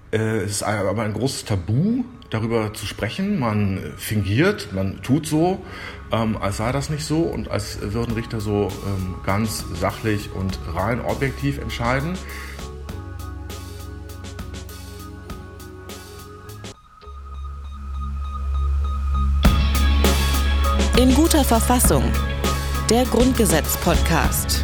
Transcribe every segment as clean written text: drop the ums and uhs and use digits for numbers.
Es ist aber ein großes Tabu, darüber zu sprechen. Man fingiert, man tut so, als sei das nicht so und als würden Richter so ganz sachlich und rein objektiv entscheiden. In guter Verfassung. Der Grundgesetz-Podcast.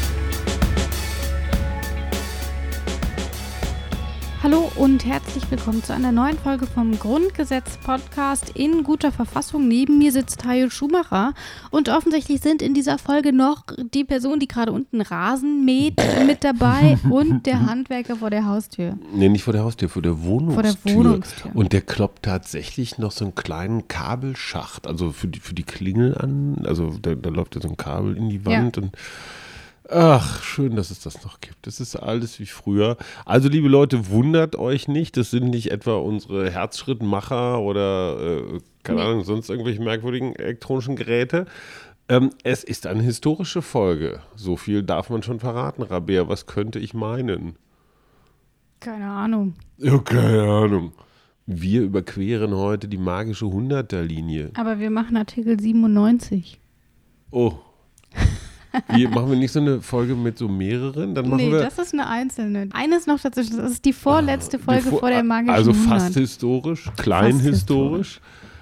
Hallo und herzlich willkommen zu einer neuen Folge vom Grundgesetz-Podcast in guter Verfassung. Neben mir sitzt Hajo Schumacher und offensichtlich sind in dieser Folge noch die Person, die gerade unten Rasen mäht, mit dabei und der Handwerker vor der Haustür. Nee, nicht vor der Haustür, vor der Wohnungstür. Vor der Wohnungstür. Und der kloppt tatsächlich noch so einen kleinen Kabelschacht, also für die Klingel an. Also da läuft ja so ein Kabel in die Wand und ach, schön, dass es das noch gibt. Das ist alles wie früher. Also, liebe Leute, wundert euch nicht. Das sind nicht etwa unsere Herzschrittmacher oder, keine Ahnung, sonst irgendwelche merkwürdigen elektronischen Geräte. Es ist eine historische Folge. So viel darf man schon verraten, Rabea. Was könnte ich meinen? Keine Ahnung. Ja, keine Ahnung. Wir überqueren heute die magische 100er-Linie. Aber wir machen Artikel 97. Oh. Machen wir nicht so eine Folge mit so mehreren? Dann machen wir das ist eine einzelne. Eines noch dazwischen, das ist die vorletzte Folge vor der magischen 100. Also fast historisch, klein historisch.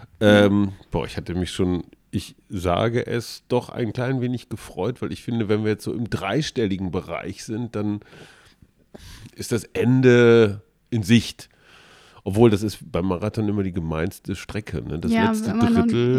Ich hatte mich schon, ich sage es, doch ein klein wenig gefreut, weil ich finde, wenn wir jetzt so im dreistelligen Bereich sind, dann ist das Ende in Sicht. Obwohl, das ist beim Marathon immer die gemeinste Strecke, ne? Das letzte Drittel.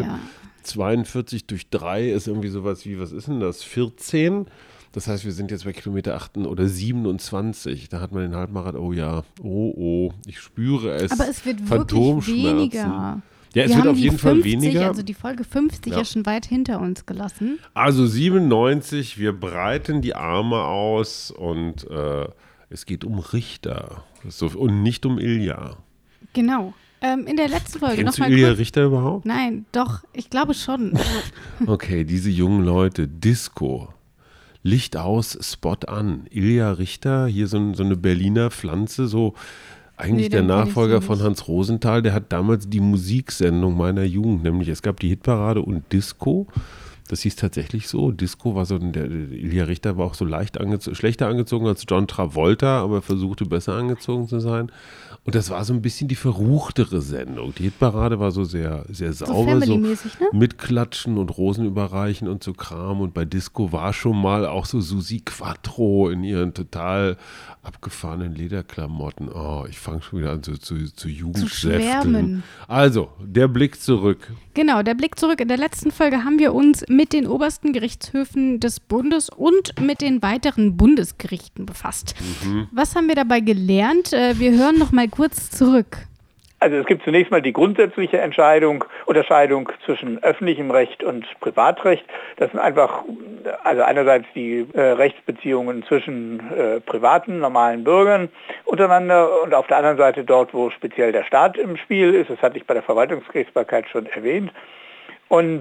42 durch 3 ist irgendwie sowas wie, was ist denn das? 14? Das heißt, wir sind jetzt bei Kilometer 8 oder 27. Da hat man den Halbmarathon, oh ja, oh, ich spüre es. Aber es wird wirklich weniger. Ja, es wird auf jeden Fall weniger. Also die Folge 50 ist schon weit hinter uns gelassen. Also 97, wir breiten die Arme aus und es geht um Richter und nicht um Ilja. Genau. In der letzten Folge Kennst noch du mal Ilja kurz. Richter überhaupt? Nein, doch, ich glaube schon. Okay, diese jungen Leute, Disco, Licht aus, Spot an. Ilja Richter, hier so eine Berliner Pflanze, so eigentlich der Nachfolger von Hans Rosenthal, der hat damals die Musiksendung meiner Jugend, nämlich es gab die Hitparade und Disco. Das hieß tatsächlich so. Disco war so, der Ilja Richter war auch so schlechter angezogen als John Travolta, aber versuchte besser angezogen zu sein. Und das war so ein bisschen die verruchtere Sendung. Die Hitparade war so sehr, sehr sauber, so ne? mit Klatschen und Rosen überreichen und so Kram. Und bei Disco war schon mal auch so Susi Quattro in ihren total abgefahrenen Lederklamotten. Oh, ich fange schon wieder an zu Jugendsäfteln. Also, der Blick zurück. Genau, der Blick zurück. In der letzten Folge haben wir uns mit den obersten Gerichtshöfen des Bundes und mit den weiteren Bundesgerichten befasst. Was haben wir dabei gelernt? Wir hören noch mal kurz zurück. Also es gibt zunächst mal die grundsätzliche Unterscheidung zwischen öffentlichem Recht und Privatrecht. Das sind einfach, also einerseits die Rechtsbeziehungen zwischen privaten, normalen Bürgern untereinander und auf der anderen Seite dort, wo speziell der Staat im Spiel ist. Das hatte ich bei der Verwaltungsgerichtsbarkeit schon erwähnt. Und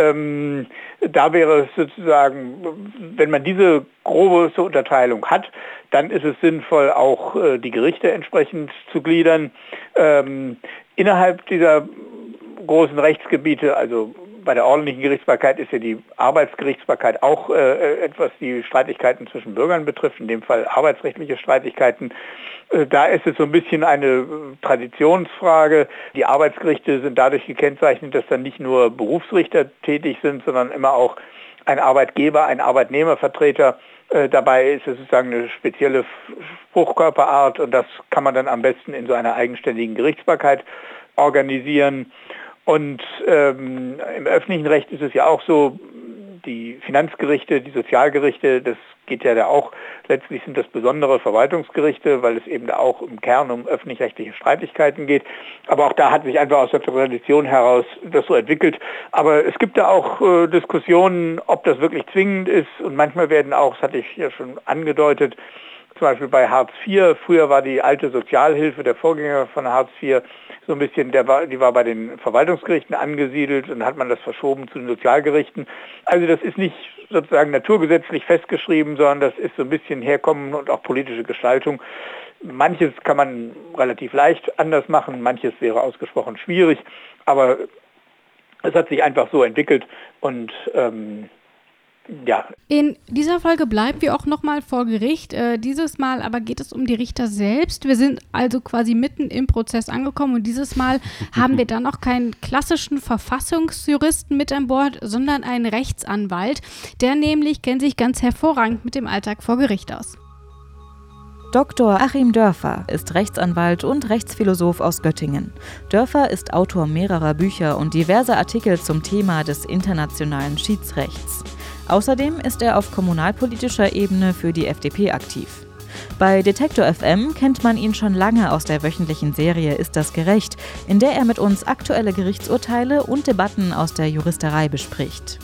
da wäre es sozusagen, wenn man diese grobe Unterteilung hat, dann ist es sinnvoll, auch die Gerichte entsprechend zu gliedern. Innerhalb dieser großen Rechtsgebiete, also bei der ordentlichen Gerichtsbarkeit ist ja die Arbeitsgerichtsbarkeit auch etwas, die Streitigkeiten zwischen Bürgern betrifft, in dem Fall arbeitsrechtliche Streitigkeiten. Da ist es so ein bisschen eine Traditionsfrage. Die Arbeitsgerichte sind dadurch gekennzeichnet, dass dann nicht nur Berufsrichter tätig sind, sondern immer auch ein Arbeitgeber, ein Arbeitnehmervertreter. Dabei ist es sozusagen eine spezielle Spruchkörperart und das kann man dann am besten in so einer eigenständigen Gerichtsbarkeit organisieren. Und im öffentlichen Recht ist es ja auch so, die Finanzgerichte, die Sozialgerichte, das geht ja da auch, letztlich sind das besondere Verwaltungsgerichte, weil es eben da auch im Kern um öffentlich-rechtliche Streitigkeiten geht. Aber auch da hat sich einfach aus der Tradition heraus das so entwickelt. Aber es gibt da auch Diskussionen, ob das wirklich zwingend ist. Und manchmal werden auch, das hatte ich ja schon angedeutet, Zum Beispiel bei Hartz IV, früher war die alte Sozialhilfe, der Vorgänger von Hartz IV, so ein bisschen, die war bei den Verwaltungsgerichten angesiedelt und dann hat man das verschoben zu den Sozialgerichten. Also das ist nicht sozusagen naturgesetzlich festgeschrieben, sondern das ist so ein bisschen Herkommen und auch politische Gestaltung. Manches kann man relativ leicht anders machen, manches wäre ausgesprochen schwierig, aber es hat sich einfach so entwickelt und ja. In dieser Folge bleiben wir auch nochmal vor Gericht. Dieses Mal aber geht es um die Richter selbst. Wir sind also quasi mitten im Prozess angekommen und dieses Mal haben wir dann auch keinen klassischen Verfassungsjuristen mit an Bord, sondern einen Rechtsanwalt. Der nämlich kennt sich ganz hervorragend mit dem Alltag vor Gericht aus. Dr. Achim Dörfer ist Rechtsanwalt und Rechtsphilosoph aus Göttingen. Dörfer ist Autor mehrerer Bücher und diverser Artikel zum Thema des internationalen Schiedsrechts. Außerdem ist er auf kommunalpolitischer Ebene für die FDP aktiv. Bei Detektor FM kennt man ihn schon lange aus der wöchentlichen Serie Ist das gerecht?, in der er mit uns aktuelle Gerichtsurteile und Debatten aus der Juristerei bespricht.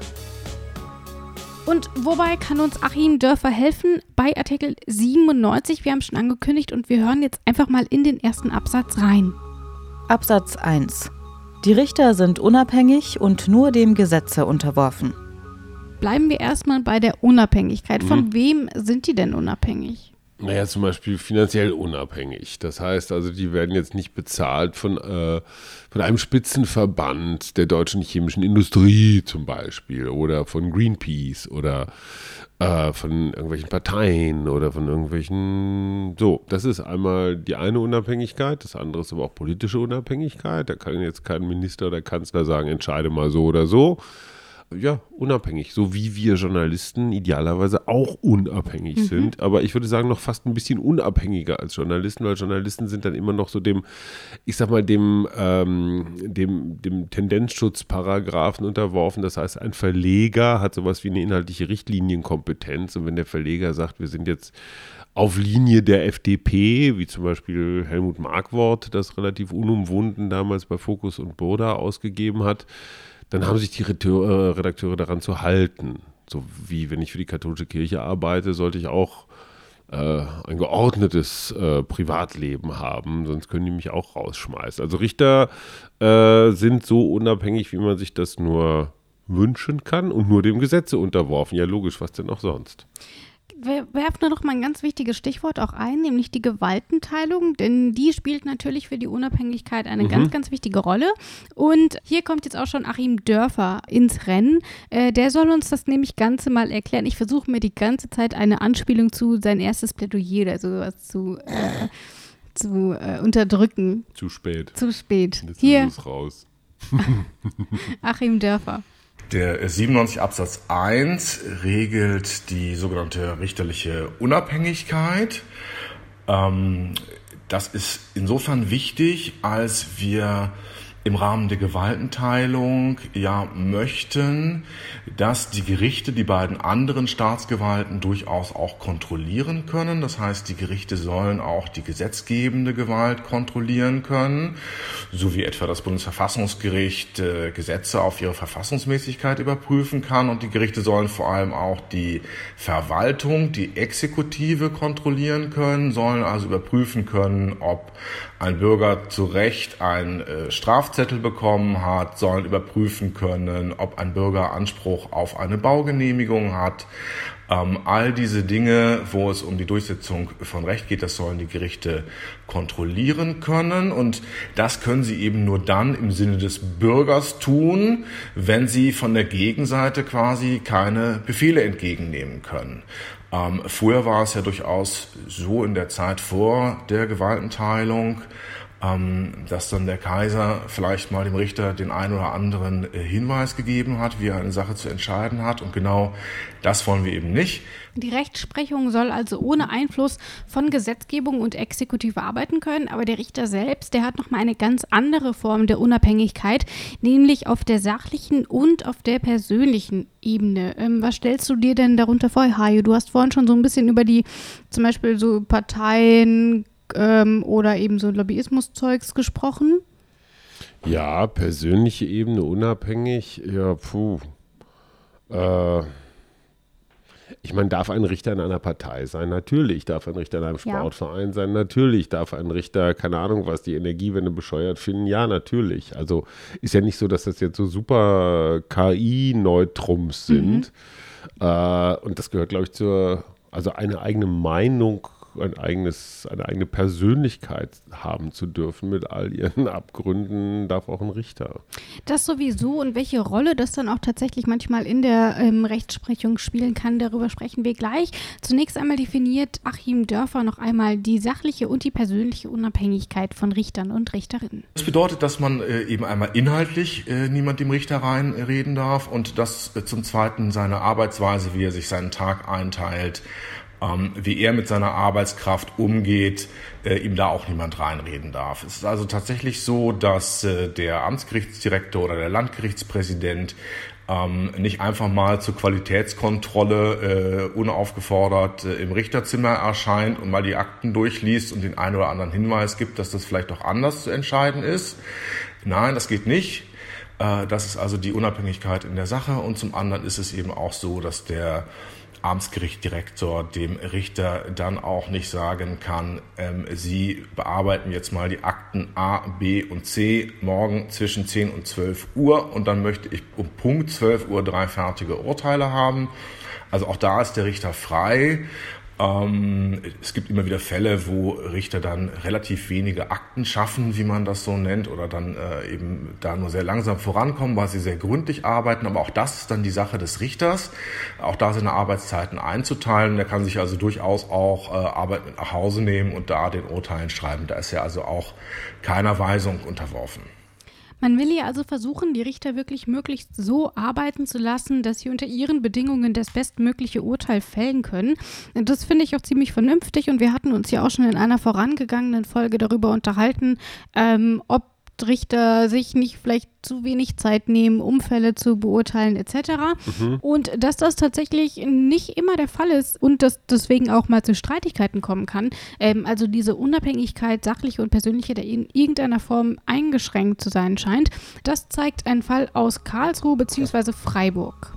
Und wobei kann uns Achim Dörfer helfen? Bei Artikel 97, wir haben schon angekündigt und wir hören jetzt einfach mal in den ersten Absatz rein. Absatz 1. Die Richter sind unabhängig und nur dem Gesetze unterworfen. Bleiben wir erstmal bei der Unabhängigkeit. Von wem sind die denn unabhängig? Naja, zum Beispiel finanziell unabhängig. Das heißt also, die werden jetzt nicht bezahlt von einem Spitzenverband der deutschen chemischen Industrie zum Beispiel oder von Greenpeace oder von irgendwelchen Parteien oder von irgendwelchen, so, das ist einmal die eine Unabhängigkeit, das andere ist aber auch politische Unabhängigkeit. Da kann jetzt kein Minister oder Kanzler sagen, entscheide mal so oder so. Ja, unabhängig, so wie wir Journalisten idealerweise auch unabhängig sind, aber ich würde sagen noch fast ein bisschen unabhängiger als Journalisten, weil Journalisten sind dann immer noch so dem Tendenzschutzparagraphen unterworfen. Das heißt, ein Verleger hat sowas wie eine inhaltliche Richtlinienkompetenz und wenn der Verleger sagt, wir sind jetzt auf Linie der FDP, wie zum Beispiel Helmut Markwort das relativ unumwunden damals bei Focus und Boda ausgegeben hat, dann haben sich die Redakteure daran zu halten. So wie wenn ich für die katholische Kirche arbeite, sollte ich auch ein geordnetes Privatleben haben, sonst können die mich auch rausschmeißen. Also Richter sind so unabhängig, wie man sich das nur wünschen kann und nur dem Gesetze unterworfen. Ja, logisch, was denn auch sonst? Wir werfen noch mal ein ganz wichtiges Stichwort auch ein, nämlich die Gewaltenteilung, denn die spielt natürlich für die Unabhängigkeit eine ganz, ganz wichtige Rolle. Und hier kommt jetzt auch schon Achim Dörfer ins Rennen. Der soll uns das nämlich Ganze mal erklären. Ich versuche mir die ganze Zeit eine Anspielung zu sein erstes Plädoyer oder sowas zu unterdrücken. Zu spät. Zu spät. Jetzt Hier ist es raus. Achim Dörfer. Der 97 Absatz 1 regelt die sogenannte richterliche Unabhängigkeit. Das ist insofern wichtig, als wir im Rahmen der Gewaltenteilung ja möchten, dass die Gerichte die beiden anderen Staatsgewalten durchaus auch kontrollieren können. Das heißt, die Gerichte sollen auch die gesetzgebende Gewalt kontrollieren können, so wie etwa das Bundesverfassungsgericht Gesetze auf ihre Verfassungsmäßigkeit überprüfen kann. Und die Gerichte sollen vor allem auch die Verwaltung, die Exekutive kontrollieren können, sollen also überprüfen können, ob ein Bürger zu Recht einen Strafzettel bekommen hat, sollen überprüfen können, ob ein Bürger Anspruch auf eine Baugenehmigung hat. All diese Dinge, wo es um die Durchsetzung von Recht geht, das sollen die Gerichte kontrollieren können. Und das können sie eben nur dann im Sinne des Bürgers tun, wenn sie von der Gegenseite quasi keine Befehle entgegennehmen können. Früher war es ja durchaus so in der Zeit vor der Gewaltenteilung, dass dann der Kaiser vielleicht mal dem Richter den einen oder anderen Hinweis gegeben hat, wie er eine Sache zu entscheiden hat. Und genau das wollen wir eben nicht. Die Rechtsprechung soll also ohne Einfluss von Gesetzgebung und Exekutive arbeiten können, aber der Richter selbst, der hat nochmal eine ganz andere Form der Unabhängigkeit, nämlich auf der sachlichen und auf der persönlichen Ebene. Was stellst du dir denn darunter vor, Hajo? Du hast vorhin schon so ein bisschen über die zum Beispiel so Parteien oder eben so Lobbyismus-Zeugs gesprochen. Ja, persönliche Ebene, unabhängig, ja, Ich meine, darf ein Richter in einer Partei sein? Natürlich. Darf ein Richter in einem Sportverein sein? Natürlich. Darf ein Richter, keine Ahnung was, die Energiewende bescheuert finden? Ja, natürlich. Also ist ja nicht so, dass das jetzt so super KI-Neutrums sind. Und das gehört, glaube ich, also eine eigene Meinung, eine eigene Persönlichkeit haben zu dürfen mit all ihren Abgründen, darf auch ein Richter. Das sowieso, und welche Rolle das dann auch tatsächlich manchmal in der Rechtsprechung spielen kann, darüber sprechen wir gleich. Zunächst einmal definiert Achim Dörfer noch einmal die sachliche und die persönliche Unabhängigkeit von Richtern und Richterinnen. Das bedeutet, dass man eben einmal inhaltlich niemand dem Richter reinreden darf und dass zum Zweiten seine Arbeitsweise, wie er sich seinen Tag einteilt, wie er mit seiner Arbeitskraft umgeht, ihm da auch niemand reinreden darf. Es ist also tatsächlich so, dass der Amtsgerichtsdirektor oder der Landgerichtspräsident nicht einfach mal zur Qualitätskontrolle unaufgefordert im Richterzimmer erscheint und mal die Akten durchliest und den einen oder anderen Hinweis gibt, dass das vielleicht auch anders zu entscheiden ist. Nein, das geht nicht. Das ist also die Unabhängigkeit in der Sache. Und zum anderen ist es eben auch so, dass der Amtsgerichtsdirektor dem Richter dann auch nicht sagen kann, Sie bearbeiten jetzt mal die Akten A, B und C morgen zwischen 10 und 12 Uhr und dann möchte ich um Punkt 12 Uhr 3 fertige Urteile haben. Also auch da ist der Richter frei. Es gibt immer wieder Fälle, wo Richter dann relativ wenige Akten schaffen, wie man das so nennt, oder dann eben da nur sehr langsam vorankommen, weil sie sehr gründlich arbeiten. Aber auch das ist dann die Sache des Richters, auch da seine Arbeitszeiten einzuteilen. Der kann sich also durchaus auch Arbeit mit nach Hause nehmen und da den Urteilen schreiben. Da ist er also auch keiner Weisung unterworfen. Man will ja also versuchen, die Richter wirklich möglichst so arbeiten zu lassen, dass sie unter ihren Bedingungen das bestmögliche Urteil fällen können. Das finde ich auch ziemlich vernünftig und wir hatten uns ja auch schon in einer vorangegangenen Folge darüber unterhalten, ob Richter sich nicht vielleicht zu wenig Zeit nehmen, um Fälle zu beurteilen etc. Und dass das tatsächlich nicht immer der Fall ist und dass deswegen auch mal zu Streitigkeiten kommen kann. Also diese Unabhängigkeit, sachliche und persönliche, der in irgendeiner Form eingeschränkt zu sein scheint, das zeigt ein Fall aus Karlsruhe bzw. Freiburg.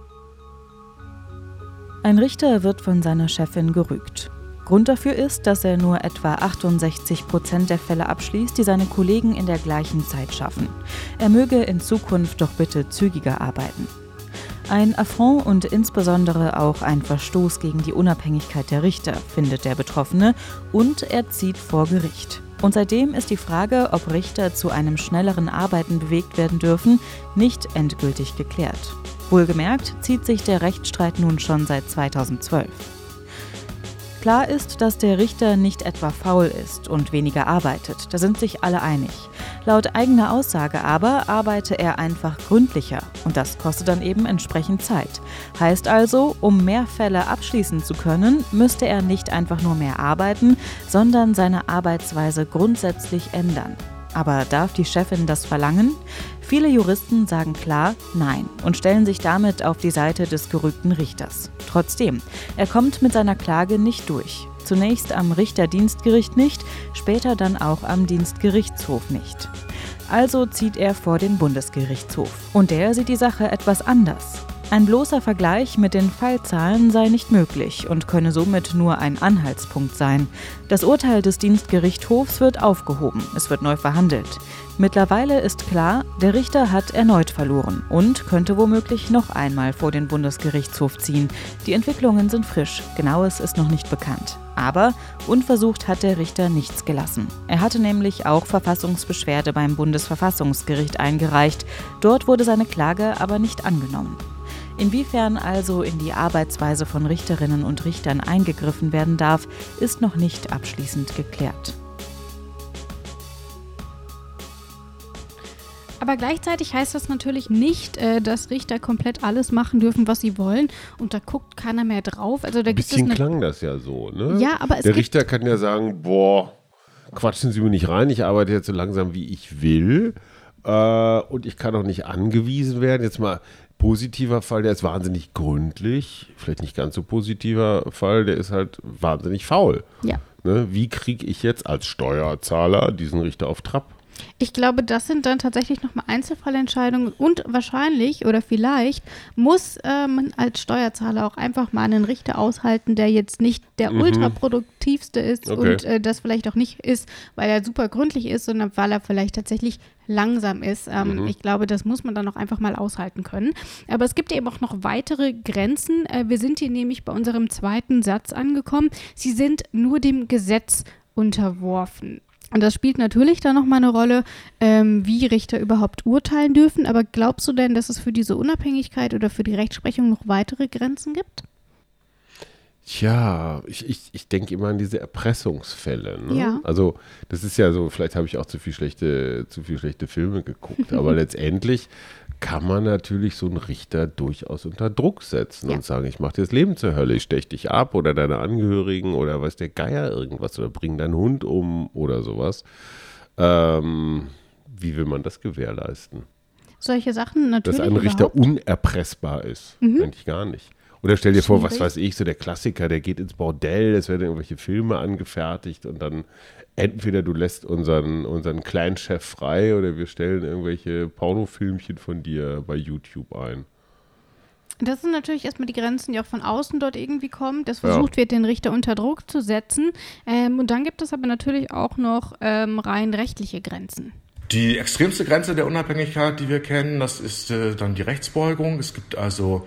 Ein Richter wird von seiner Chefin gerügt. Grund dafür ist, dass er nur etwa 68% der Fälle abschließt, die seine Kollegen in der gleichen Zeit schaffen. Er möge in Zukunft doch bitte zügiger arbeiten. Ein Affront und insbesondere auch ein Verstoß gegen die Unabhängigkeit der Richter, findet der Betroffene, und er zieht vor Gericht. Und seitdem ist die Frage, ob Richter zu einem schnelleren Arbeiten bewegt werden dürfen, nicht endgültig geklärt. Wohlgemerkt zieht sich der Rechtsstreit nun schon seit 2012. Klar ist, dass der Richter nicht etwa faul ist und weniger arbeitet, da sind sich alle einig. Laut eigener Aussage aber arbeite er einfach gründlicher und das kostet dann eben entsprechend Zeit. Heißt also, um mehr Fälle abschließen zu können, müsste er nicht einfach nur mehr arbeiten, sondern seine Arbeitsweise grundsätzlich ändern. Aber darf die Chefin das verlangen? Viele Juristen sagen klar Nein und stellen sich damit auf die Seite des gerügten Richters. Trotzdem, er kommt mit seiner Klage nicht durch. Zunächst am Richterdienstgericht nicht, später dann auch am Dienstgerichtshof nicht. Also zieht er vor den Bundesgerichtshof. Und der sieht die Sache etwas anders. Ein bloßer Vergleich mit den Fallzahlen sei nicht möglich und könne somit nur ein Anhaltspunkt sein. Das Urteil des Dienstgerichtshofs wird aufgehoben, es wird neu verhandelt. Mittlerweile ist klar, der Richter hat erneut verloren und könnte womöglich noch einmal vor den Bundesgerichtshof ziehen. Die Entwicklungen sind frisch, Genaues ist noch nicht bekannt. Aber unversucht hat der Richter nichts gelassen. Er hatte nämlich auch Verfassungsbeschwerde beim Bundesverfassungsgericht eingereicht. Dort wurde seine Klage aber nicht angenommen. Inwiefern also in die Arbeitsweise von Richterinnen und Richtern eingegriffen werden darf, ist noch nicht abschließend geklärt. Aber gleichzeitig heißt das natürlich nicht, dass Richter komplett alles machen dürfen, was sie wollen. Und da guckt keiner mehr drauf. Also da ein bisschen klang das ja so, ne? Ja, aber der Richter kann ja sagen, quatschen Sie mir nicht rein, ich arbeite jetzt so langsam, wie ich will. Und ich kann auch nicht angewiesen werden. Jetzt mal positiver Fall, der ist wahnsinnig gründlich. Vielleicht nicht ganz so positiver Fall, der ist halt wahnsinnig faul. Ja. Ne? Wie kriege ich jetzt als Steuerzahler diesen Richter auf Trab? Ich glaube, das sind dann tatsächlich nochmal Einzelfallentscheidungen und wahrscheinlich oder vielleicht muss man als Steuerzahler auch einfach mal einen Richter aushalten, der jetzt nicht der ultraproduktivste ist und das vielleicht auch nicht ist, weil er super gründlich ist, sondern weil er vielleicht tatsächlich langsam ist. Ich glaube, das muss man dann auch einfach mal aushalten können. Aber es gibt eben auch noch weitere Grenzen. Wir sind hier nämlich bei unserem zweiten Satz angekommen. Sie sind nur dem Gesetz unterworfen. Und das spielt natürlich dann nochmal eine Rolle, wie Richter überhaupt urteilen dürfen. Aber glaubst du denn, dass es für diese Unabhängigkeit oder für die Rechtsprechung noch weitere Grenzen gibt? Tja, ich denke immer an diese Erpressungsfälle. Ne? Ja. Also das ist ja so, vielleicht habe ich auch zu viel schlechte Filme geguckt, aber letztendlich kann man natürlich so einen Richter durchaus unter Druck setzen und sagen, ich mache dir das Leben zur Hölle, ich stech dich ab oder deine Angehörigen oder weiß der Geier irgendwas oder bring deinen Hund um oder sowas. Wie will man das gewährleisten? Solche Sachen natürlich. Dass ein Richter unerpressbar ist, eigentlich gar nicht. Oder stell dir vor, was weiß ich, so der Klassiker, der geht ins Bordell, es werden irgendwelche Filme angefertigt und dann entweder du lässt unseren Clan-Chef frei oder wir stellen irgendwelche Pornofilmchen von dir bei YouTube ein. Das sind natürlich erstmal die Grenzen, die auch von außen dort irgendwie kommen. Das versucht wird, den Richter unter Druck zu setzen. Und dann gibt es aber natürlich auch noch rein rechtliche Grenzen. Die extremste Grenze der Unabhängigkeit, die wir kennen, das ist dann die Rechtsbeugung. Es gibt also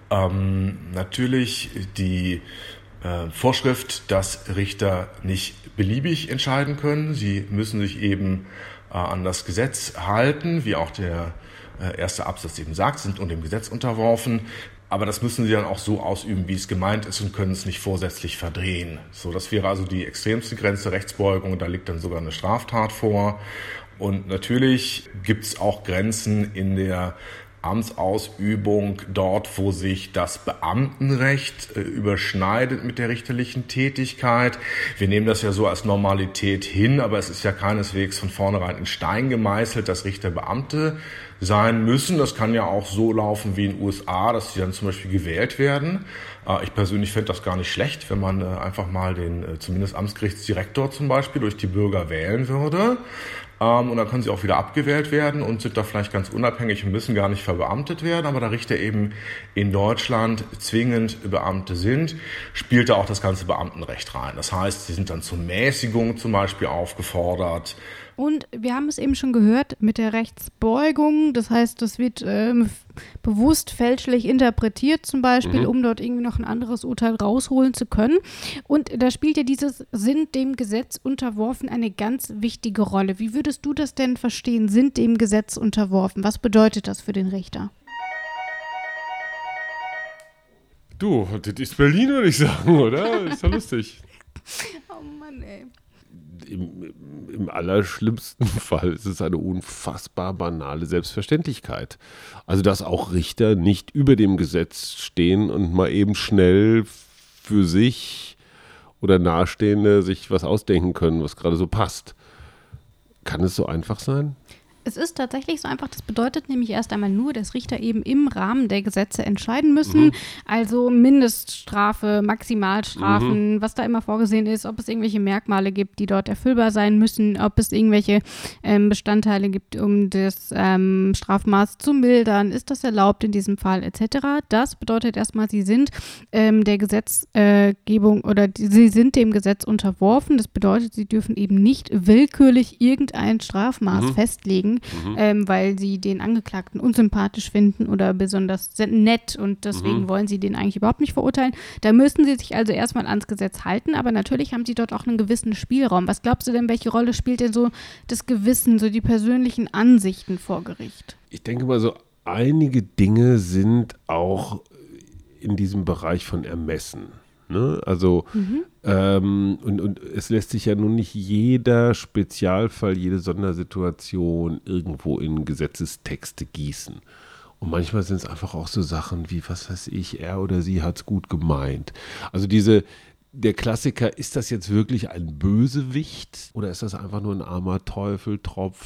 natürlich die Vorschrift, dass Richter nicht beliebig entscheiden können. Sie müssen sich eben an das Gesetz halten, wie auch der erste Absatz eben sagt, sind unter dem Gesetz unterworfen. Aber das müssen sie dann auch so ausüben, wie es gemeint ist und können es nicht vorsätzlich verdrehen. So, das wäre also die extremste Grenze, Rechtsbeugung. Da liegt dann sogar eine Straftat vor. Und natürlich gibt es auch Grenzen in der Amtsausübung dort, wo sich das Beamtenrecht überschneidet mit der richterlichen Tätigkeit. Wir nehmen das ja so als Normalität hin, aber es ist ja keineswegs von vornherein in Stein gemeißelt, dass Richter Beamte sein müssen. Das kann ja auch so laufen wie in den USA, dass sie dann zum Beispiel gewählt werden. Ich persönlich fände das gar nicht schlecht, wenn man einfach mal den zumindest Amtsgerichtsdirektor zum Beispiel durch die Bürger wählen würde. Und dann können sie auch wieder abgewählt werden und sind da vielleicht ganz unabhängig und müssen gar nicht verbeamtet werden. Aber da Richter eben in Deutschland zwingend Beamte sind, spielt da auch das ganze Beamtenrecht rein. Das heißt, sie sind dann zur Mäßigung zum Beispiel aufgefordert. Und wir haben es eben schon gehört mit der Rechtsbeugung. Das heißt, das wird bewusst fälschlich interpretiert zum Beispiel, um dort irgendwie noch ein anderes Urteil rausholen zu können. Und da spielt ja dieses sind dem Gesetz unterworfen eine ganz wichtige Rolle. Wie würdest du das denn verstehen, sind dem Gesetz unterworfen? Was bedeutet das für den Richter? Du, das ist Berlin, würde ich sagen, oder? Ist ja lustig. Oh Mann, ey. Im allerschlimmsten Fall ist es eine unfassbar banale Selbstverständlichkeit. Also, dass auch Richter nicht über dem Gesetz stehen und mal eben schnell für sich oder Nahestehende sich was ausdenken können, was gerade so passt. Kann es so einfach sein? Es ist tatsächlich so einfach, das bedeutet nämlich erst einmal nur, dass Richter eben im Rahmen der Gesetze entscheiden müssen, also Mindeststrafe, Maximalstrafen, was da immer vorgesehen ist, ob es irgendwelche Merkmale gibt, die dort erfüllbar sein müssen, ob es irgendwelche Bestandteile gibt, um das Strafmaß zu mildern, ist das erlaubt in diesem Fall etc. Das bedeutet erstmal, sie sind der Gesetzgebung oder sie sind dem Gesetz unterworfen. Das bedeutet, sie dürfen eben nicht willkürlich irgendein Strafmaß festlegen, weil sie den Angeklagten unsympathisch finden oder besonders nett und deswegen wollen sie den eigentlich überhaupt nicht verurteilen. Da müssen sie sich also erstmal ans Gesetz halten, aber natürlich haben sie dort auch einen gewissen Spielraum. Was glaubst du denn, welche Rolle spielt denn so das Gewissen, so die persönlichen Ansichten vor Gericht? Ich denke mal so, einige Dinge sind auch in diesem Bereich von Ermessen. Ne? Also und es lässt sich ja nun nicht jeder Spezialfall, jede Sondersituation irgendwo in Gesetzestexte gießen. Und manchmal sind es einfach auch so Sachen wie, was weiß ich, er oder sie hat es gut gemeint. Also der Klassiker, ist das jetzt wirklich ein Bösewicht oder ist das einfach nur ein armer Teufel, Tropf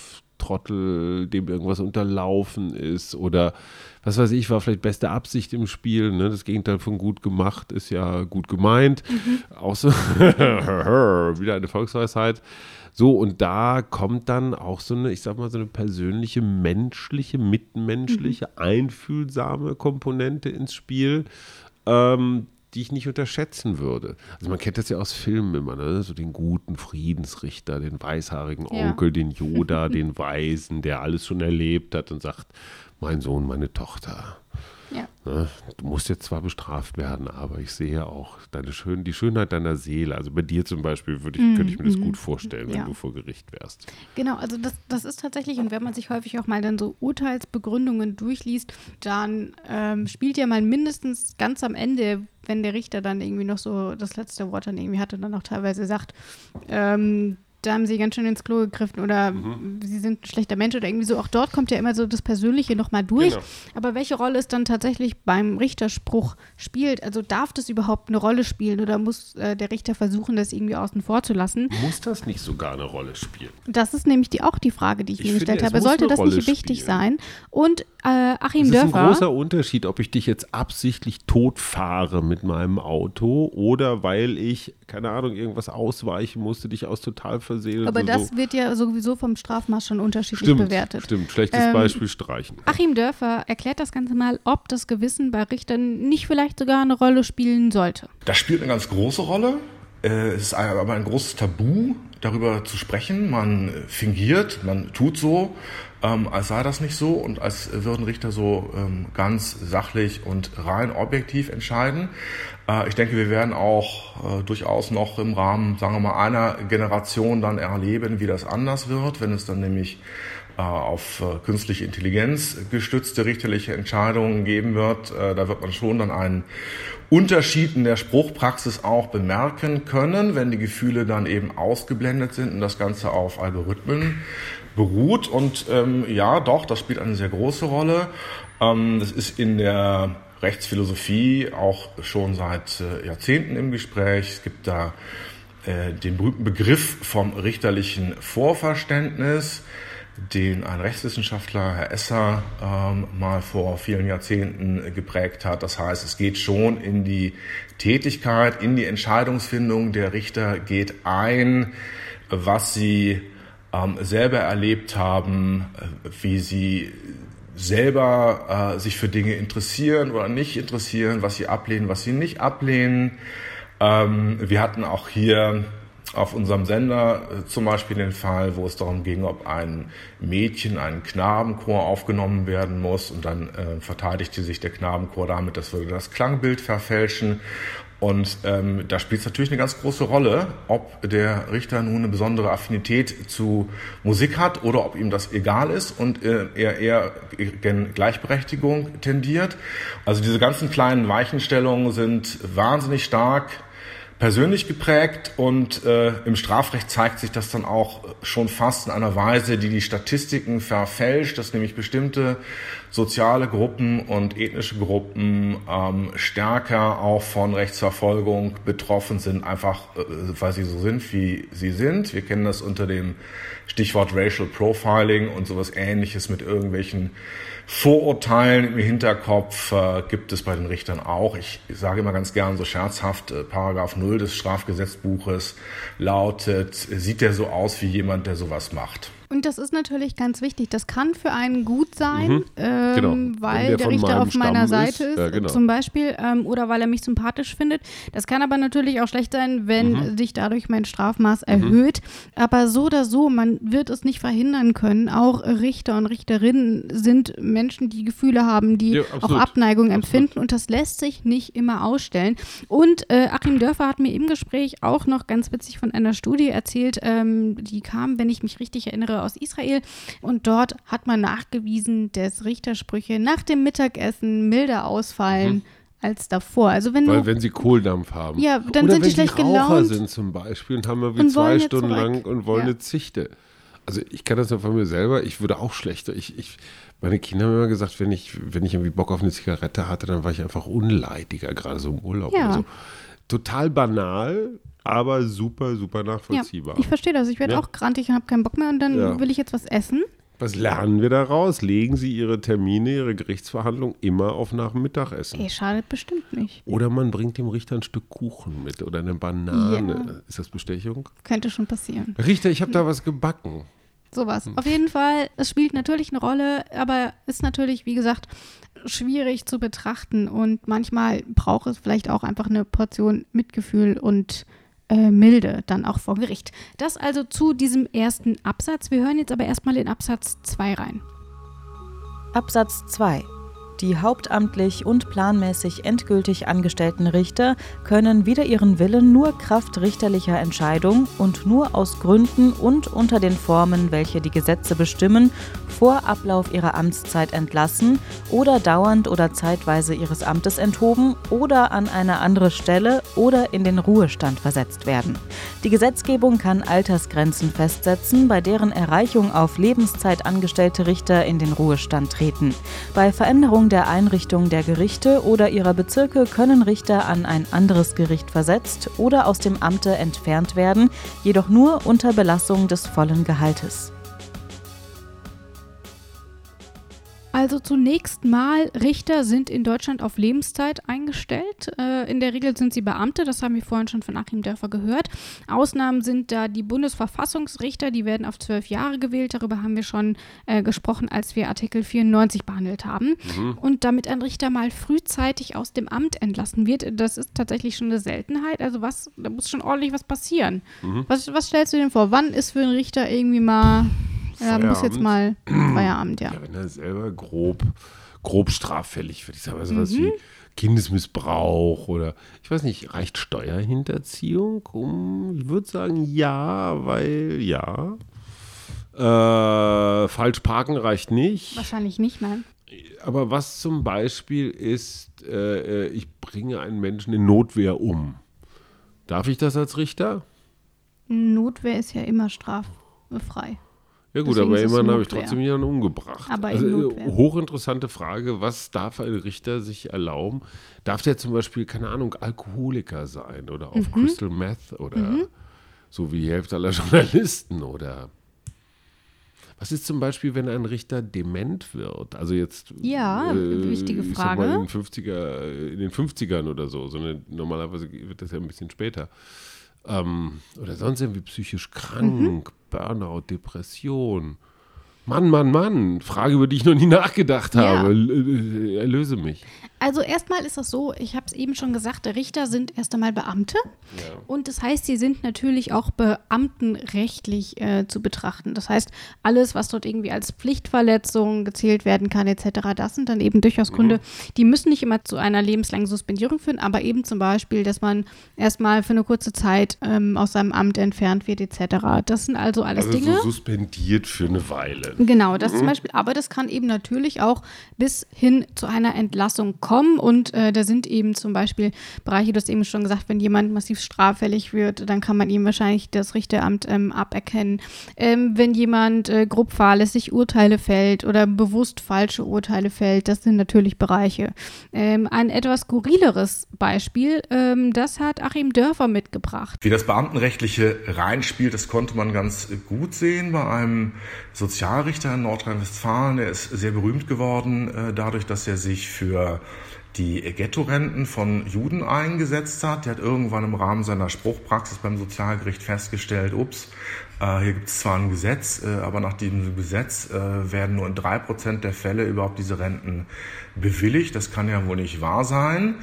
Trottel, dem irgendwas unterlaufen ist oder was weiß ich, war vielleicht beste Absicht im Spiel, ne? Das Gegenteil von gut gemacht ist ja gut gemeint. Auch so, wieder eine Volksweisheit. So, und da kommt dann auch so eine, ich sag mal, so eine persönliche, menschliche, mitmenschliche, einfühlsame Komponente ins Spiel, die ich nicht unterschätzen würde. Also man kennt das ja aus Filmen immer, ne? So den guten Friedensrichter, den weißhaarigen Onkel, den Yoda, den Weisen, der alles schon erlebt hat und sagt, mein Sohn, meine Tochter. Ja. Ne? Du musst jetzt zwar bestraft werden, aber ich sehe auch die Schönheit deiner Seele. Also bei dir zum Beispiel könnte ich mir das gut vorstellen, wenn du vor Gericht wärst. Genau, also das ist tatsächlich, und wenn man sich häufig auch mal dann so Urteilsbegründungen durchliest, dann spielt ja mal mindestens ganz am Ende, wenn der Richter dann irgendwie noch so das letzte Wort dann irgendwie hat und dann auch teilweise sagt, da haben sie ganz schön ins Klo gegriffen oder sie sind ein schlechter Mensch oder irgendwie so. Auch dort kommt ja immer so das Persönliche nochmal durch. Genau. Aber welche Rolle es dann tatsächlich beim Richterspruch spielt, also darf das überhaupt eine Rolle spielen oder muss der Richter versuchen, das irgendwie außen vor zu lassen? Muss das nicht sogar eine Rolle spielen? Das ist nämlich auch die Frage, die ich mir gestellt habe. Sollte das nicht wichtig sein? Und Achim Dörfer. Das ist ein großer Unterschied, ob ich dich jetzt absichtlich totfahre mit meinem Auto oder weil ich, keine Ahnung, irgendwas ausweichen musste, dich aus total versehen. Aber das wird ja sowieso vom Strafmaß schon unterschiedlich bewertet. Stimmt, schlechtes Beispiel streichen. Achim Dörfer erklärt das Ganze mal, ob das Gewissen bei Richtern nicht vielleicht sogar eine Rolle spielen sollte. Das spielt eine ganz große Rolle. Es ist aber ein großes Tabu, darüber zu sprechen. Man fingiert, man tut so, als sei das nicht so und als würden Richter so ganz sachlich und rein objektiv entscheiden. Ich denke, wir werden auch durchaus noch im Rahmen, sagen wir mal, einer Generation dann erleben, wie das anders wird, wenn es dann nämlich auf künstliche Intelligenz gestützte richterliche Entscheidungen geben wird. Da wird man schon dann einen Unterschied in der Spruchpraxis auch bemerken können, wenn die Gefühle dann eben ausgeblendet sind und das Ganze auf Algorithmen beruht. Und ja, doch, das spielt eine sehr große Rolle. Das ist in der Rechtsphilosophie auch schon seit Jahrzehnten im Gespräch. Es gibt da den berühmten Begriff vom richterlichen Vorverständnis, den ein Rechtswissenschaftler, Herr Esser, mal vor vielen Jahrzehnten geprägt hat. Das heißt, es geht schon in die Tätigkeit, in die Entscheidungsfindung der Richter, geht ein, was sie selber erlebt haben, wie sie selber sich für Dinge interessieren oder nicht interessieren, was sie ablehnen, was sie nicht ablehnen. Wir hatten auch hier auf unserem Sender zum Beispiel den Fall, wo es darum ging, ob ein Mädchen, ein Knabenchor aufgenommen werden muss und dann verteidigte sich der Knabenchor damit, das würde das Klangbild verfälschen. Und da spielt es natürlich eine ganz große Rolle, ob der Richter nun eine besondere Affinität zu Musik hat oder ob ihm das egal ist und er eher gen Gleichberechtigung tendiert. Also diese ganzen kleinen Weichenstellungen sind wahnsinnig stark persönlich geprägt und im Strafrecht zeigt sich das dann auch schon fast in einer Weise, die die Statistiken verfälscht, dass nämlich bestimmte soziale Gruppen und ethnische Gruppen stärker auch von Rechtsverfolgung betroffen sind, einfach weil sie so sind, wie sie sind. Wir kennen das unter dem Stichwort Racial Profiling und sowas Ähnliches mit irgendwelchen Vorurteilen im Hinterkopf gibt es bei den Richtern auch. Ich sage immer ganz gern so scherzhaft, Paragraph 0 des Strafgesetzbuches lautet, sieht der so aus wie jemand, der sowas macht. Und das ist natürlich ganz wichtig. Das kann für einen gut sein, genau. weil der Richter auf meiner Seite ist, genau. Zum Beispiel, oder weil er mich sympathisch findet. Das kann aber natürlich auch schlecht sein, wenn sich dadurch mein Strafmaß erhöht. Aber so oder so, man wird es nicht verhindern können. Auch Richter und Richterinnen sind Menschen, die Gefühle haben, die auch Abneigung empfinden. Und das lässt sich nicht immer ausstellen. Und Achim Dörfer hat mir im Gespräch auch noch ganz witzig von einer Studie erzählt, die kam, wenn ich mich richtig erinnere, aus Israel, und dort hat man nachgewiesen, dass Richtersprüche nach dem Mittagessen milder ausfallen als davor. Also wenn sie Kohldampf haben. Ja, dann oder sind die schlecht gelaunt. Wenn die Raucher sind zum Beispiel und haben wir wie 2 Stunden lang und wollen eine Zichte. Also ich kann das ja von mir selber, ich würde auch schlechter. Meine Kinder haben immer gesagt, wenn ich irgendwie Bock auf eine Zigarette hatte, dann war ich einfach unleidiger, gerade so im Urlaub oder so. Total banal, aber super, super nachvollziehbar. Ja, ich verstehe das. Ich werde auch grantig und habe keinen Bock mehr und dann will ich jetzt was essen. Was lernen wir daraus? Legen Sie Ihre Termine, Ihre Gerichtsverhandlung immer auf nach dem Mittagessen. Schadet bestimmt nicht. Oder man bringt dem Richter ein Stück Kuchen mit oder eine Banane. Ja. Ist das Bestechung? Könnte schon passieren. Richter, ich habe da was gebacken. Sowas. Auf jeden Fall, es spielt natürlich eine Rolle, aber ist natürlich, wie gesagt, schwierig zu betrachten und manchmal braucht es vielleicht auch einfach eine Portion Mitgefühl und Milde dann auch vor Gericht. Das also zu diesem ersten Absatz. Wir hören jetzt aber erstmal in Absatz 2 rein. Absatz 2. Die hauptamtlich und planmäßig endgültig angestellten Richter können wider ihren Willen nur kraft richterlicher Entscheidung und nur aus Gründen und unter den Formen, welche die Gesetze bestimmen, vor Ablauf ihrer Amtszeit entlassen oder dauernd oder zeitweise ihres Amtes enthoben oder an eine andere Stelle oder in den Ruhestand versetzt werden. Die Gesetzgebung kann Altersgrenzen festsetzen, bei deren Erreichung auf Lebenszeit angestellte Richter in den Ruhestand treten. Bei Veränderung der Einrichtung der Gerichte oder ihrer Bezirke können Richter an ein anderes Gericht versetzt oder aus dem Amte entfernt werden, jedoch nur unter Belassung des vollen Gehaltes. Also zunächst mal, Richter sind in Deutschland auf Lebenszeit eingestellt. In der Regel sind sie Beamte, das haben wir vorhin schon von Achim Dörfer gehört. Ausnahmen sind da die Bundesverfassungsrichter, die werden auf 12 Jahre gewählt. Darüber haben wir schon gesprochen, als wir Artikel 94 behandelt haben. Und damit ein Richter mal frühzeitig aus dem Amt entlassen wird, das ist tatsächlich schon eine Seltenheit. Also da muss schon ordentlich was passieren. Was stellst du dir vor? Wann ist für einen Richter irgendwie mal... Ja, muss jetzt mal Feierabend, ja. Wenn er selber grob straffällig wird, ich sage mal sowas wie Kindesmissbrauch oder, ich weiß nicht, reicht Steuerhinterziehung? Ich würde sagen, ja, weil ja. Falsch parken reicht nicht. Wahrscheinlich nicht, nein. Aber was zum Beispiel ist, ich bringe einen Menschen in Notwehr um. Darf ich das als Richter? Notwehr ist ja immer straffrei. Ja gut, deswegen aber immerhin habe ich trotzdem jemanden umgebracht. Aber also hochinteressante Frage, was darf ein Richter sich erlauben? Darf der zum Beispiel, keine Ahnung, Alkoholiker sein oder auf Crystal Meth oder so wie die Hälfte aller Journalisten oder was ist zum Beispiel, wenn ein Richter dement wird? Also jetzt wichtige Frage. Ich sag mal in den 50ern oder so, sondern normalerweise wird das ja ein bisschen später. Oder sonst irgendwie psychisch krank, Burnout, Depression. Mann, Frage, über die ich noch nie nachgedacht habe. Erlöse mich. Also erstmal ist das so, ich habe es eben schon gesagt, Richter sind erst einmal Beamte und das heißt, sie sind natürlich auch beamtenrechtlich zu betrachten. Das heißt, alles, was dort irgendwie als Pflichtverletzung gezählt werden kann etc., das sind dann eben durchaus Gründe, die müssen nicht immer zu einer lebenslangen Suspendierung führen, aber eben zum Beispiel, dass man erstmal für eine kurze Zeit aus seinem Amt entfernt wird etc. Das sind also alles Dinge. So suspendiert für eine Weile. Genau, das zum Beispiel, aber das kann eben natürlich auch bis hin zu einer Entlassung kommen und da sind eben zum Beispiel Bereiche, du hast eben schon gesagt, wenn jemand massiv straffällig wird, dann kann man ihm wahrscheinlich das Richteramt aberkennen. Wenn jemand grob fahrlässig Urteile fällt oder bewusst falsche Urteile fällt, das sind natürlich Bereiche. Ein etwas skurrileres Beispiel, das hat Achim Dörfer mitgebracht. Wie das Beamtenrechtliche reinspielt, das konnte man ganz gut sehen bei einem Sozialrichter in Nordrhein-Westfalen. Er ist sehr berühmt geworden dadurch, dass er sich für die Ghetto-Renten von Juden eingesetzt hat. Der hat irgendwann im Rahmen seiner Spruchpraxis beim Sozialgericht festgestellt, hier gibt es zwar ein Gesetz, aber nach diesem Gesetz werden nur in 3% der Fälle überhaupt diese Renten bewilligt. Das kann ja wohl nicht wahr sein.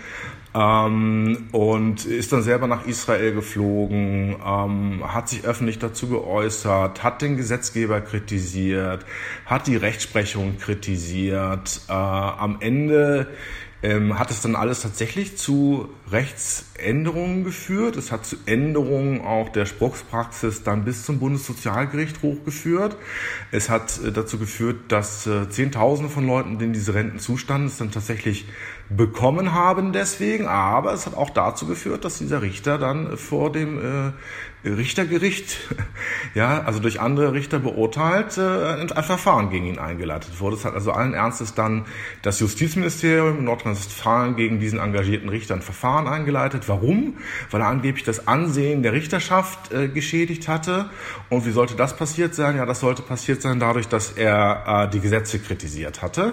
Und ist dann selber nach Israel geflogen, hat sich öffentlich dazu geäußert, hat den Gesetzgeber kritisiert, hat die Rechtsprechung kritisiert. Am Ende hat es dann alles tatsächlich zu Rechtsänderungen geführt. Es hat zu Änderungen auch der Spruchspraxis dann bis zum Bundessozialgericht hochgeführt. Es hat dazu geführt, dass Zehntausende von Leuten, denen diese Renten zustanden, es dann tatsächlich bekommen haben deswegen, aber es hat auch dazu geführt, dass dieser Richter dann vor dem Richtergericht, ja, also durch andere Richter beurteilt, ein Verfahren gegen ihn eingeleitet wurde. Es hat also allen Ernstes dann das Justizministerium in Nordrhein-Westfalen gegen diesen engagierten Richter ein Verfahren eingeleitet. Warum? Weil er angeblich das Ansehen der Richterschaft geschädigt hatte. Und wie sollte das passiert sein? Ja, das sollte passiert sein dadurch, dass er die Gesetze kritisiert hatte.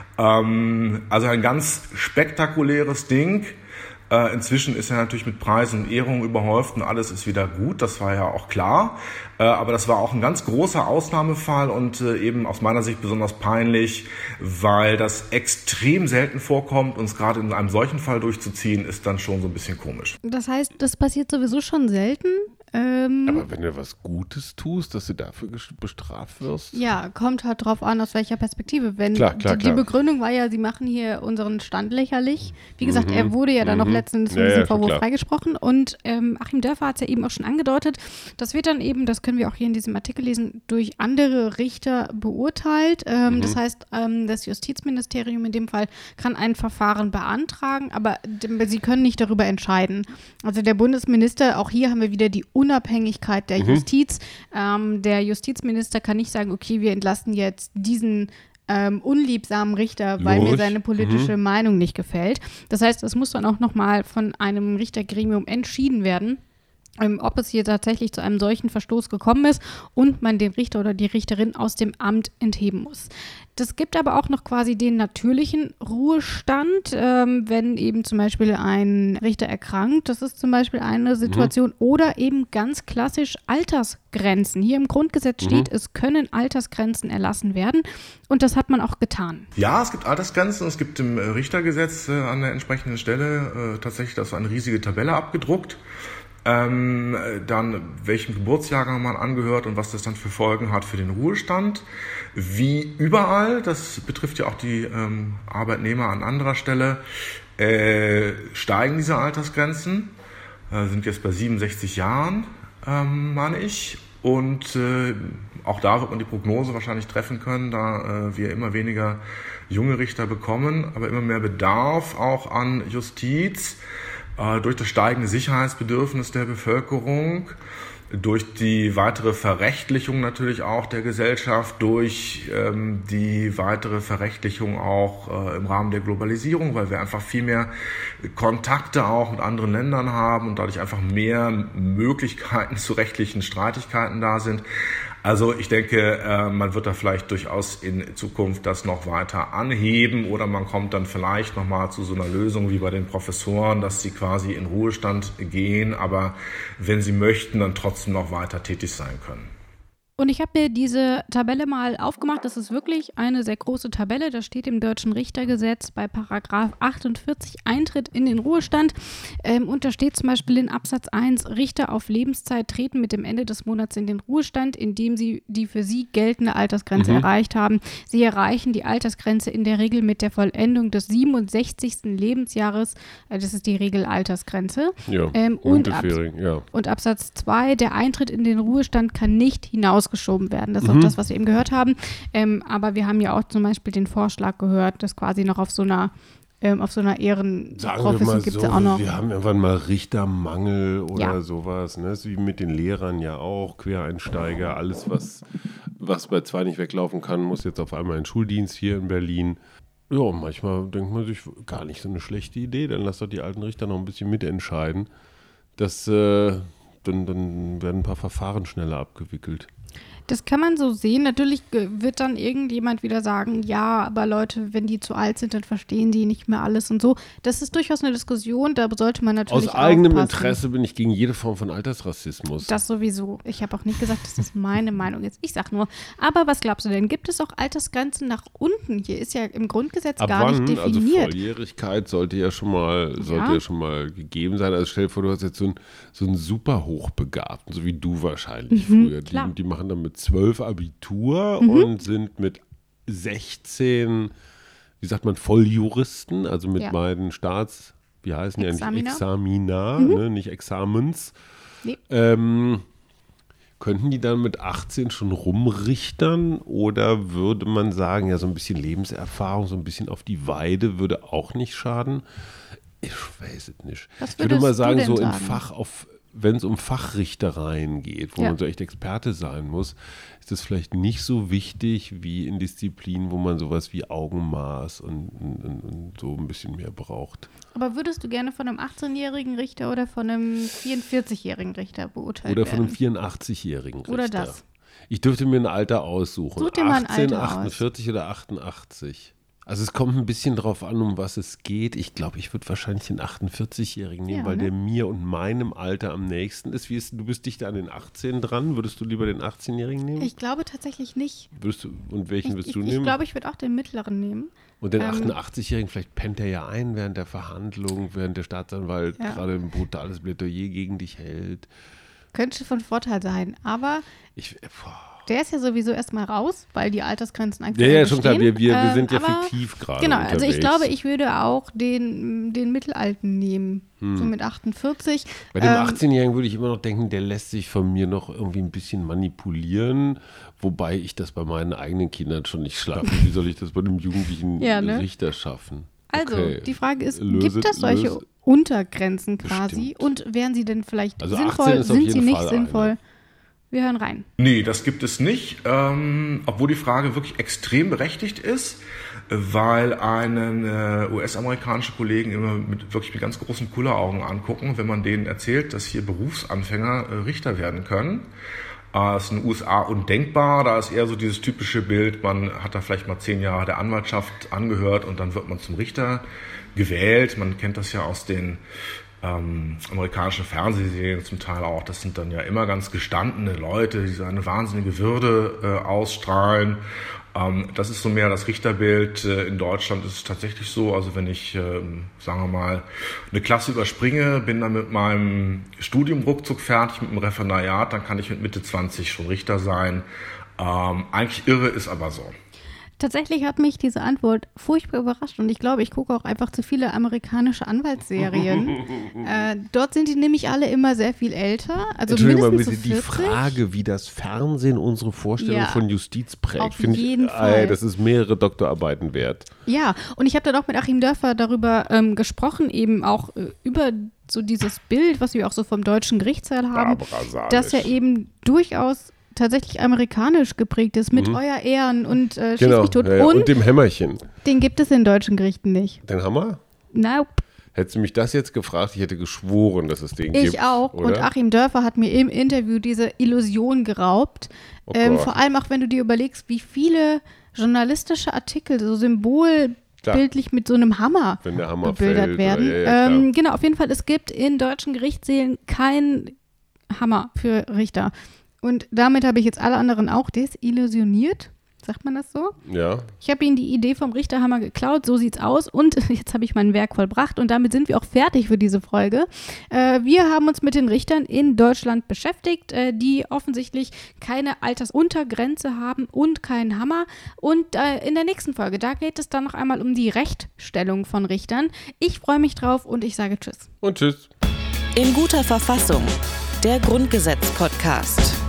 Also ein ganz spektakuläres Ding. Inzwischen ist er natürlich mit Preisen und Ehrungen überhäuft und alles ist wieder gut, das war ja auch klar. Aber das war auch ein ganz großer Ausnahmefall und eben aus meiner Sicht besonders peinlich, weil das extrem selten vorkommt und es gerade in einem solchen Fall durchzuziehen, ist dann schon so ein bisschen komisch. Das heißt, das passiert sowieso schon selten? Aber wenn du was Gutes tust, dass du dafür bestraft wirst? Ja, kommt halt drauf an, aus welcher Perspektive. Wenn klar. Die Begründung war ja, sie machen hier unseren Stand lächerlich. Wie gesagt, er wurde ja dann noch letztens von diesem Vorwurf freigesprochen. Und Achim Dörfer hat es ja eben auch schon angedeutet. Das wird dann eben, das können wir auch hier in diesem Artikel lesen, durch andere Richter beurteilt. Das heißt, das Justizministerium in dem Fall kann ein Verfahren beantragen, aber sie können nicht darüber entscheiden. Also der Bundesminister, auch hier haben wir wieder die Unabhängigkeit der Justiz. Der Justizminister kann nicht sagen, okay, wir entlassen jetzt diesen unliebsamen Richter, weil mir seine politische Meinung nicht gefällt. Das heißt, es muss dann auch nochmal von einem Richtergremium entschieden werden, ob es hier tatsächlich zu einem solchen Verstoß gekommen ist und man den Richter oder die Richterin aus dem Amt entheben muss. Das gibt aber auch noch quasi den natürlichen Ruhestand, wenn eben zum Beispiel ein Richter erkrankt. Das ist zum Beispiel eine Situation. Oder eben ganz klassisch Altersgrenzen. Hier im Grundgesetz steht, es können Altersgrenzen erlassen werden und das hat man auch getan. Ja, es gibt Altersgrenzen. Es gibt im Richtergesetz an der entsprechenden Stelle tatsächlich so eine riesige Tabelle abgedruckt. Dann welchem Geburtsjahrgang man angehört und was das dann für Folgen hat für den Ruhestand. Wie überall, das betrifft ja auch die Arbeitnehmer an anderer Stelle, steigen diese Altersgrenzen, sind jetzt bei 67 Jahren, meine ich. Und auch da wird man die Prognose wahrscheinlich treffen können, da wir immer weniger junge Richter bekommen, aber immer mehr Bedarf auch an Justiz. Durch das steigende Sicherheitsbedürfnis der Bevölkerung, durch die weitere Verrechtlichung natürlich auch der Gesellschaft, durch die weitere Verrechtlichung auch im Rahmen der Globalisierung, weil wir einfach viel mehr Kontakte auch mit anderen Ländern haben und dadurch einfach mehr Möglichkeiten zu rechtlichen Streitigkeiten da sind. Also ich denke, man wird da vielleicht durchaus in Zukunft das noch weiter anheben oder man kommt dann vielleicht nochmal zu so einer Lösung wie bei den Professoren, dass sie quasi in Ruhestand gehen, aber wenn sie möchten, dann trotzdem noch weiter tätig sein können. Und ich habe mir diese Tabelle mal aufgemacht. Das ist wirklich eine sehr große Tabelle. Da steht im Deutschen Richtergesetz bei Paragraph 48 Eintritt in den Ruhestand. Und da steht zum Beispiel in Absatz 1, Richter auf Lebenszeit treten mit dem Ende des Monats in den Ruhestand, indem sie die für sie geltende Altersgrenze erreicht haben. Sie erreichen die Altersgrenze in der Regel mit der Vollendung des 67. Lebensjahres. Das ist die Regelaltersgrenze. Ja, und Absatz 2, der Eintritt in den Ruhestand kann nicht hinausgeschoben werden. Das ist auch das, was wir eben gehört haben. Aber wir haben ja auch zum Beispiel den Vorschlag gehört, dass quasi noch auf so einer Ehrenprofessur gibt es ja auch noch. Wir haben irgendwann mal Richtermangel oder sowas. Ne? Das ist wie mit den Lehrern ja auch, Quereinsteiger, alles, was bei 2 nicht weglaufen kann, muss jetzt auf einmal in Schuldienst hier in Berlin. Ja, manchmal denkt man sich, gar nicht so eine schlechte Idee, dann lass doch die alten Richter noch ein bisschen mitentscheiden. Dann werden ein paar Verfahren schneller abgewickelt. Das kann man so sehen. Natürlich wird dann irgendjemand wieder sagen, ja, aber Leute, wenn die zu alt sind, dann verstehen die nicht mehr alles und so. Das ist durchaus eine Diskussion, da sollte man natürlich aus eigenem Interesse bin ich gegen jede Form von Altersrassismus. Das sowieso. Ich habe auch nicht gesagt, dass das meine Meinung ist. Ich sag nur, aber was glaubst du denn? Gibt es auch Altersgrenzen nach unten? Hier ist ja im Grundgesetz gar nicht definiert. Also Volljährigkeit sollte ja schon mal gegeben sein. Also stell dir vor, du hast jetzt so einen super Hochbegabten, so wie du wahrscheinlich früher. Die machen dann mit 12 Abitur und sind mit 16, wie sagt man, Volljuristen, also mit beiden wie heißen die eigentlich? Examina, ne? Nicht Examens. Nee. Könnten die dann mit 18 schon rumrichtern oder würde man sagen, ja, so ein bisschen Lebenserfahrung, so ein bisschen auf die Weide würde auch nicht schaden? Ich weiß es nicht. Was Ich würde mal sagen, so sagen? wenn es um Fachrichtereien geht, wo man so echt Experte sein muss, ist es vielleicht nicht so wichtig wie in Disziplinen, wo man sowas wie Augenmaß und so ein bisschen mehr braucht. Aber würdest du gerne von einem 18-jährigen Richter oder von einem 44-jährigen Richter beurteilt werden? Oder von einem 84-jährigen Richter. Oder das. Ich dürfte mir ein Alter aussuchen. Such dir mal ein 18, Alter 48 oder 88. Also es kommt ein bisschen drauf an, um was es geht. Ich glaube, ich würde wahrscheinlich den 48-Jährigen nehmen, weil der mir und meinem Alter am nächsten ist. Du bist dichter an den 18 dran. Würdest du lieber den 18-Jährigen nehmen? Ich glaube tatsächlich nicht. Und welchen würdest du nehmen? Ich glaube, ich würde auch den mittleren nehmen. Und den 88-Jährigen, vielleicht pennt er ja ein während der Verhandlung, während der Staatsanwalt gerade ein brutales Plädoyer gegen dich hält. Könnte von Vorteil sein, aber der ist ja sowieso erstmal raus, weil die Altersgrenzen einfach ja, schon klar, wir sind ja fiktiv gerade Genau, unterwegs. also ich glaube, ich würde auch den Mittelalten nehmen, so mit 48. Bei dem 18-Jährigen würde ich immer noch denken, der lässt sich von mir noch irgendwie ein bisschen manipulieren, wobei ich das bei meinen eigenen Kindern schon nicht schaffe. Wie soll ich das bei einem jugendlichen Richter schaffen? Also, okay. Die Frage ist, gibt es solche Untergrenzen quasi? Bestimmt. Und wären sie denn vielleicht also sinnvoll? Sind sie nicht Fall sinnvoll? eine. Wir hören rein. Nee, das gibt es nicht, obwohl die Frage wirklich extrem berechtigt ist, weil einen US-amerikanische Kollegen immer wirklich mit ganz großen Kulleraugen angucken, wenn man denen erzählt, dass hier Berufsanfänger Richter werden können. Das ist in den USA undenkbar, da ist eher so dieses typische Bild, man hat da vielleicht mal 10 Jahre der Anwaltschaft angehört und dann wird man zum Richter gewählt. Man kennt das ja aus den amerikanischen Fernsehserien zum Teil auch. Das sind dann ja immer ganz gestandene Leute, die so eine wahnsinnige Würde ausstrahlen. Das ist so mehr das Richterbild. In Deutschland ist es tatsächlich so, also wenn ich, sagen wir mal, eine Klasse überspringe, bin dann mit meinem Studium ruckzuck fertig, mit dem Referendariat, dann kann ich mit Mitte 20 schon Richter sein. Eigentlich irre, ist aber so. Tatsächlich hat mich diese Antwort furchtbar überrascht und ich glaube, ich gucke auch einfach zu viele amerikanische Anwaltsserien. Dort sind die nämlich alle immer sehr viel älter, also Entschuldigung, mindestens mal bitte so 40. die Frage, wie das Fernsehen unsere Vorstellung von Justiz prägt, auf finde jeden ich, Fall. das ist mehrere Doktorarbeiten wert. Ja, und ich habe dann auch mit Achim Dörfer darüber gesprochen, eben auch über so dieses Bild, was wir auch so vom deutschen Gerichtssaal haben, dass ja eben durchaus tatsächlich amerikanisch geprägt ist, mit Euer Ehren und Schieß mich tot. Und dem Hämmerchen. Den gibt es in deutschen Gerichten nicht. Den Hammer? Nope. Hättest du mich das jetzt gefragt, ich hätte geschworen, dass es den gibt. Ich auch. Oder? Und Achim Dörfer hat mir im Interview diese Illusion geraubt. Vor allem auch, wenn du dir überlegst, wie viele journalistische Artikel so symbolbildlich mit so einem Hammer wenn der Hammer bebildert fällt, werden. Genau, auf jeden Fall, es gibt in deutschen Gerichtssälen keinen Hammer für Richter. Und damit habe ich jetzt alle anderen auch desillusioniert. Sagt man das so? Ja. Ich habe ihnen die Idee vom Richterhammer geklaut, so sieht's aus. Und jetzt habe ich mein Werk vollbracht und damit sind wir auch fertig für diese Folge. Wir haben uns mit den Richtern in Deutschland beschäftigt, die offensichtlich keine Altersuntergrenze haben und keinen Hammer. Und in der nächsten Folge, da geht es dann noch einmal um die Rechtstellung von Richtern. Ich freue mich drauf und ich sage Tschüss. Und tschüss. In guter Verfassung. Der Grundgesetz-Podcast.